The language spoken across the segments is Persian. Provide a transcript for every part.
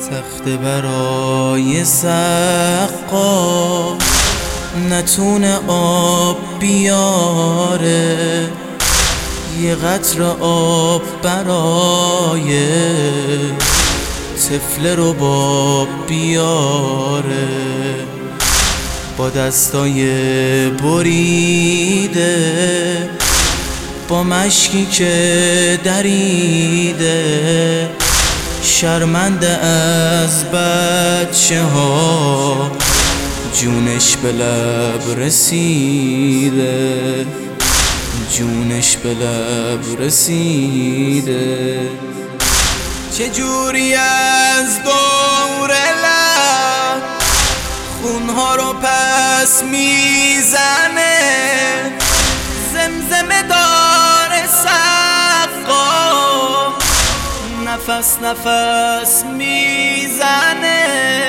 تخته برای سقا نتونه آب بیاره، یه قطره آب برای طفل رباب بیاره. با دستای بریده، با مشکی که دریده، شرمنده از بچه ها جونش به لب رسیده، جونش به لب رسیده. چجوری از دور لب خونها رو پس میزنه، زمزمه داره سقا نفس نفس میزنه،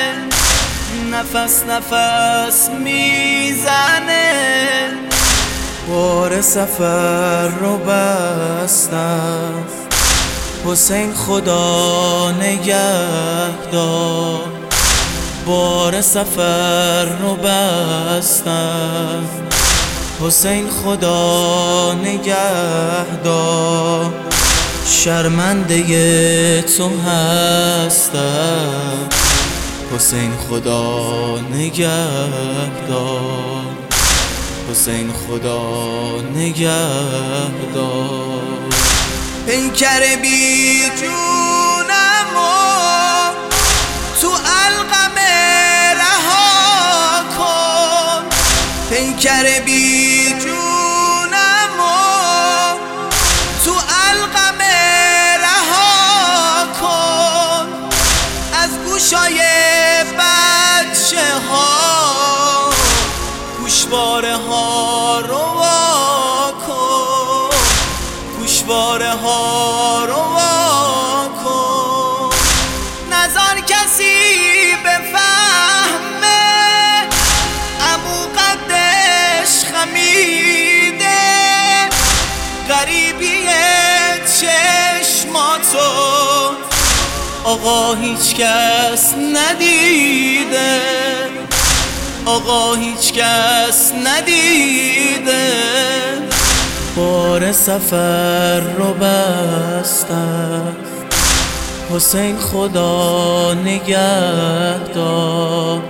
نفس نفس میزنه. بار سفر رو بستم، حسین خدا نگهدار. بار سفر رو بستم، حسین خدا نگهدار. شرمنده تو هستم، حسین خدا نگهدار. حسین خدا نگهدار. پیکر بی جونمو تو علقم رها کن، پیکر بی جونمو تو علقم رها کن. از گوشای بچه ها گوشواره ها رو وا کن، گوشواره ها رو وا کن. نذار کسی بفهمه عمو قدش خمیده، غریبی چشماتو آقا هیچ کس ندیده، آقا هیچ کس ندیده. بار سفر رو بستم، حسین خدا نگهدار.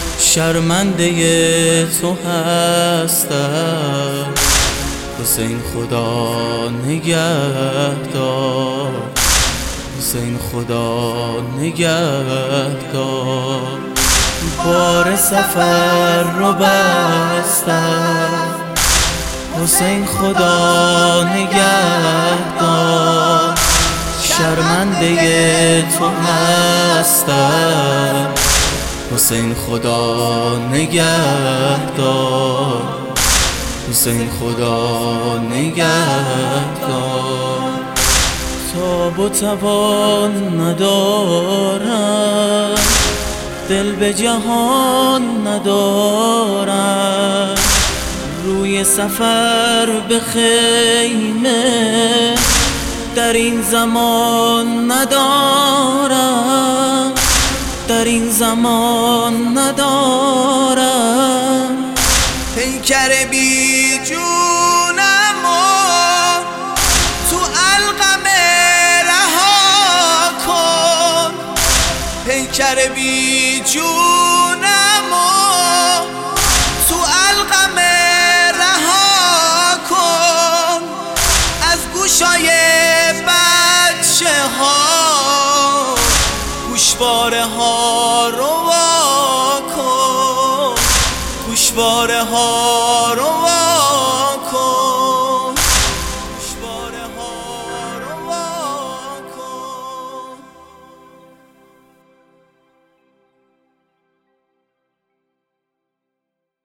شرمنده تو هستم، حسین خدا نگهدار. حسین خدا نگهدار. بار سفر رو بستم، حسین خدا نگهدار. شرمنده تو هستم، حسین خدا نگهدار. حسین خدا نگهدار. تاب و توان ندارم، دل به جهان ندارم. روی سفر به خیمه در این زمان ندارم، در این زمان ندارم. پیکر بی جونمو تو علقم رها کن، پیکر بی جونمو تو علقم رها کن. از گوشای